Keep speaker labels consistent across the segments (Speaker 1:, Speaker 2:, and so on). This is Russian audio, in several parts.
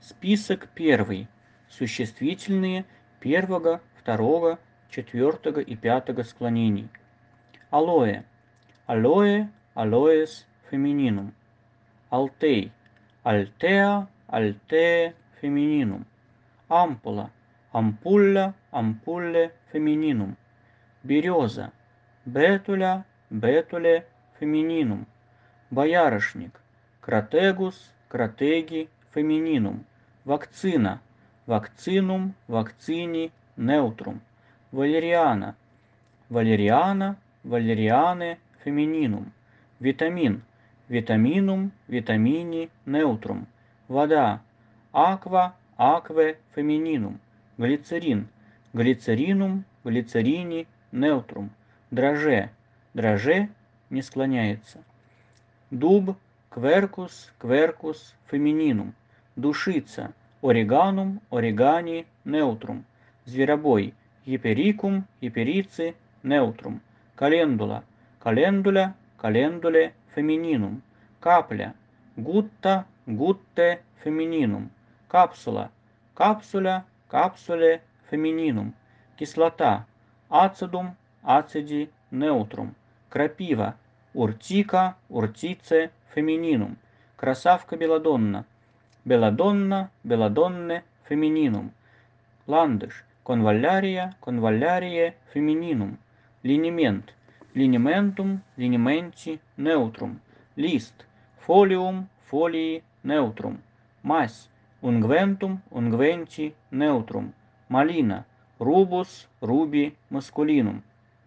Speaker 1: Список первый. Существительные первого, второго, четвертого и пятого склонений. Алоэ. Алоэ, алоэс, фемининум. Алтей. Альтеа, альтее, фемининум. Ампула. Ампулля, ампулле, фемининум. Береза. Бетуля, бетуле, фемининум. Боярышник. Кратегус, кратеги, фемининум. Вакцина. Вакцинум, вакцини, неутрум. Валериана. Валериана, валериане, фемининум. Витамин. Витаминум, витамини, неутрум. Вода. Аква, акве, фемининум. Глицерин. Глицеринум, глицерини, неутрум. Драже. Драже не склоняется. Дуб, кверкус, кверкус, фемининум. Душица. Ориганум, оригани, неутрум. Зверобой. Гиперикум, гиперици, неутрум. Календула. Календуля, календуле, фемининум. Капля. Гутта, гутте, фемининум. Капсула. Капсуля, капсуле, фемининум. Кислота. Ацидум, ациди, неутрум. Крапива. Уртика, уртице, фемининум. Красавка белладонна. Белладонна, белладонне, фемининум. Ландыш. Конвалярия, конвалярие, фемининум. Линемент. Линементум, линементи, неутрум. Лист. Фолиум, фолии, неутрум. Мазь. Унгвентум, унгвенти, неутрум. Малина. Рубус, руби, маскулинум.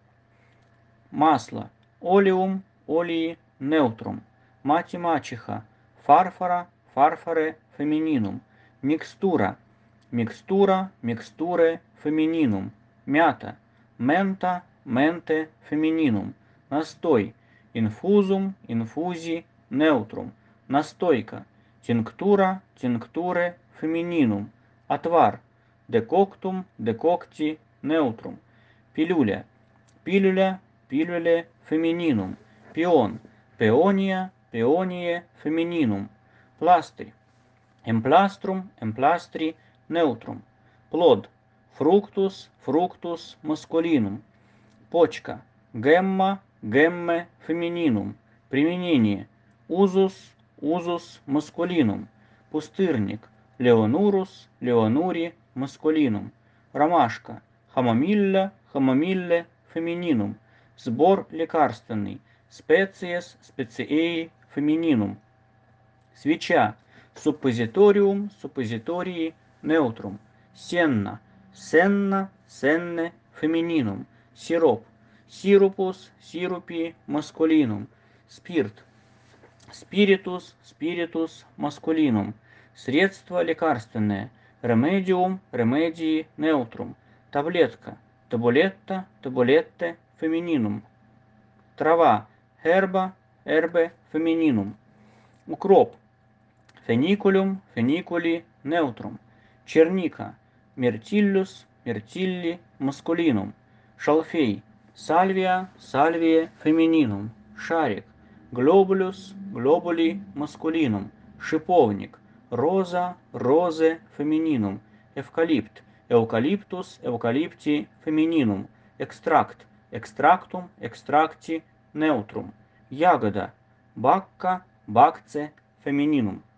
Speaker 1: Масло. Олеум, олии, неутрум. Мать и мачеха. Фарфора, фарфоре, фемининум. Микстура. Микстура, микстуре, фемининум. Мята. Мента, менте, фемининум. Настой. Инфузум, инфузи, неутрум. Настойка. Тинктура, тинктуре, фемининум. Отвар. Декоктум, декокти, неутрум. Пилюля. Пилюля, пилюле, фемининум. Пион. Пеония, пеоние, фемининум. Пластырь. Эмпластрум, эмпластри, неутрум. Плод. Фруктус, фруктус, маскулинум. Почка. Гемма, гемме, фемининум. Применение. Узус, узус, маскулинум. Пустырник. Леонурус, леонури, маскулинум. Ромашка. Хамомилля, хамомилле, фемининум. Сбор лекарственный. Специес, специей, фемининум. Свеча. Суппозиториум, суппозитории, неутрум. Сенна. Сенна, сенне, фемининум. Сироп. Сирупус, сирупи, маскулинум. Спирт. Спиритус, спиритус, маскулинум. Средство лекарственное. Ремедиум, ремедии, неутрум. Таблетка. Табулетта, табулетте, фемининум. Трава. Herba, herbe, фемининум. Укроп. Феникулюм, феникули, неутрум. Черника. Мертиллюс, мертилли, маскулинум. Шалфей. Сальвия, сальвие, фемининум. Шарик. Глобулюс, глобули, маскулинум. Шиповник. Роза, розе, фемининум. Эвкалипт. Эукалиптус, эукалипти, фемининум. Экстракт. Экстрактум, экстракти, неутрум. Ягода. Бакка, бакце, фемининум.